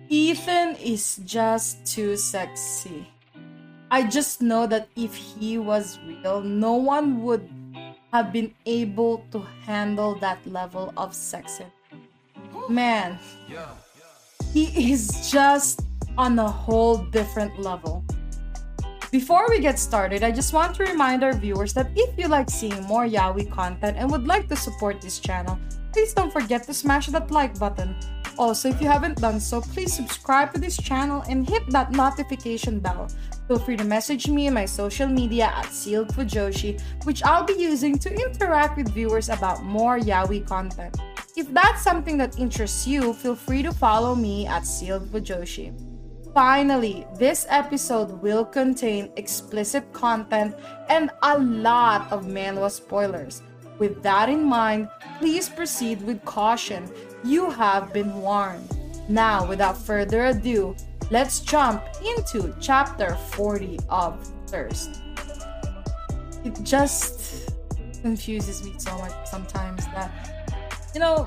Ethan is just too sexy. I just know that if he was real, no one would have been able to handle that level of sexy. Man, he is just on a whole different level. Before we get started, I just want to remind our viewers that if you like seeing more yaoi content and would like to support this channel, please don't forget to smash that like button. Also, if you haven't done so, please subscribe to this channel and hit that notification bell. Feel free to message me on my social media at Sealed Fujoshi, which I'll be using to interact with viewers about more yaoi content. If that's something that interests you, feel free to follow me at Sealed Fujoshi. Finally, this episode will contain explicit content and a lot of manhwa spoilers. With that in mind, please proceed with caution. You have been warned. Now, without further ado, let's jump into chapter 40 of Thirst. It just confuses me so much sometimes that, you know,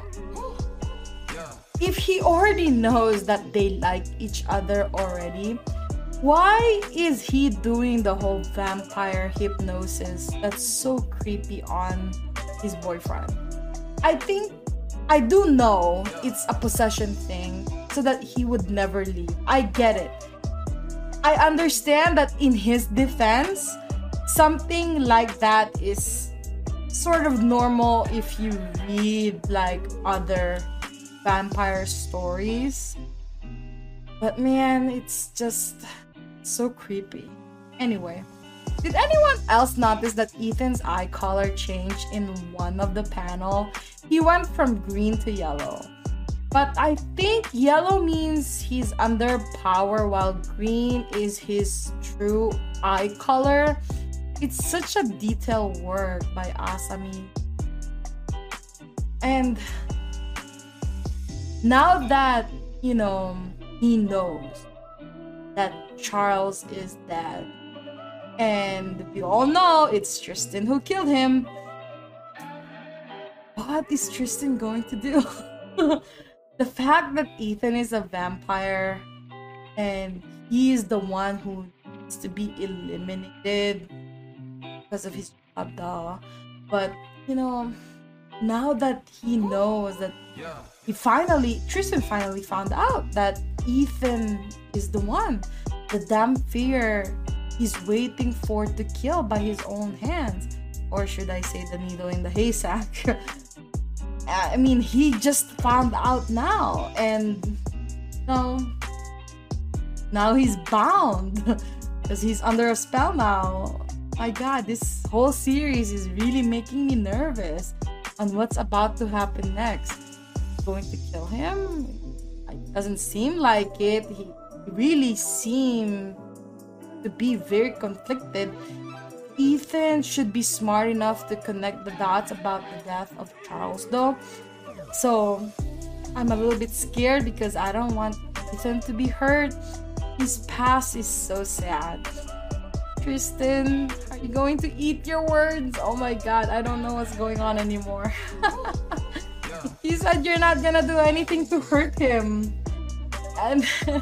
if he already knows that they like each other already, why is he doing the whole vampire hypnosis that's so creepy on his boyfriend? I do know it's a possession thing so that he would never leave. I get it. I understand that in his defense, something like that is sort of normal if you read like other vampire stories. But man, it's just so creepy. Anyway, did anyone else notice that Ethan's eye color changed in one of the panel? He went from green to yellow. But I think yellow means he's under power while green is his true eye color. It's such a detailed work by Asami. And now that, he knows that Charles is dead, and we all know it's Tristan who killed him, what is Tristan going to do? The fact that Ethan is a vampire and he is the one who needs to be eliminated because of his job, but now that he knows that Tristan finally found out that Ethan is the one, the damn fear he's waiting for to kill by his own hands. Or should I say the needle in the haystack? I mean, he just found out now, and now he's bound because he's under a spell now. My god, this whole series is really making me nervous on what's about to happen next. Going to kill him? It doesn't seem like it. He really seemed to be very conflicted. Ethan should be smart enough to connect the dots about the death of Charles, though. So I'm a little bit scared because I don't want Ethan to be hurt. His past is so sad. Tristan, are you going to eat your words? Oh my god, I don't know what's going on anymore. You said you're not gonna do anything to hurt him. And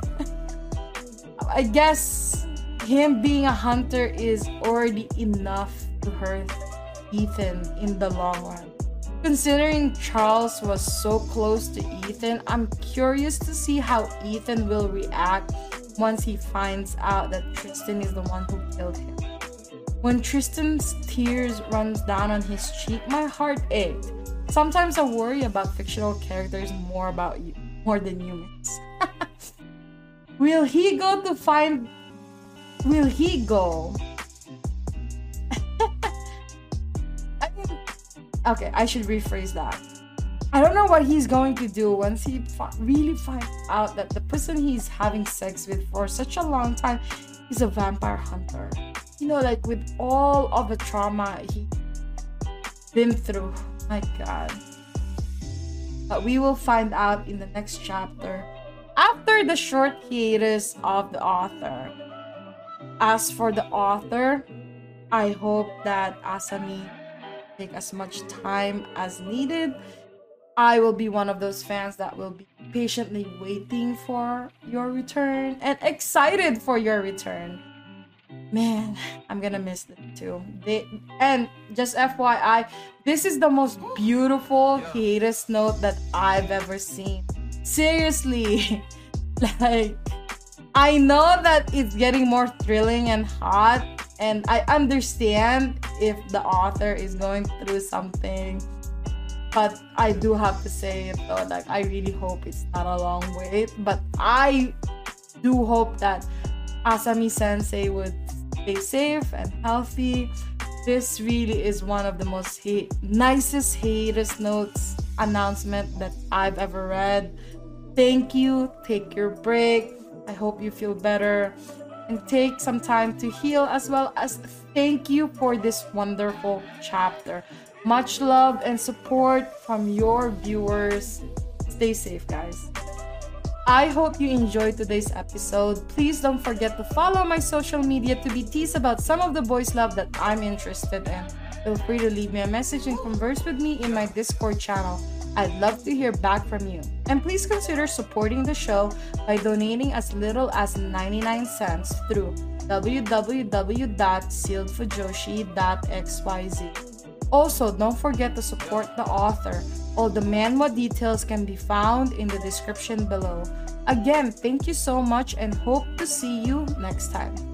I guess him being a hunter is already enough to hurt Ethan in the long run. Considering Charles was so close to Ethan, I'm curious to see how Ethan will react once he finds out that Tristan is the one who killed him. When Tristan's tears runs down on his cheek, my heart ached. Sometimes I worry about fictional characters more than humans. Will he go? Okay, I should rephrase that. I don't know what he's going to do once he really finds out that the person he's having sex with for such a long time is a vampire hunter. Like with all of the trauma he's been through. My god. But we will find out in the next chapter after the short hiatus of the author. As for the author, I hope that Asami take as much time as needed. I will be one of those fans that will be patiently waiting for your return and excited for your return. Man, I'm gonna miss them too. And just FYI, this is the most beautiful hiatus note that I've ever seen. Seriously, like, I know that it's getting more thrilling and hot, and I understand if the author is going through something, but I do have to say it though, like, I really hope it's not a long wait, but I do hope that Asami Sensei would stay safe and healthy. This really is one of the most nicest hiatus notes announcement that I've ever read. Thank you. Take your break. I hope you feel better and take some time to heal, as well as thank you for this wonderful chapter. Much love and support from your viewers. Stay safe, guys. I hope you enjoyed today's episode. Please don't forget to follow my social media to be teased about some of the boys' love that I'm interested in. Feel free to leave me a message and converse with me in my Discord channel. I'd love to hear back from you. And please consider supporting the show by donating as little as 99 cents through www.sealedfujoshi.xyz. Also, don't forget to support the author. All the manhwa details can be found in the description below. Again, thank you so much and hope to see you next time.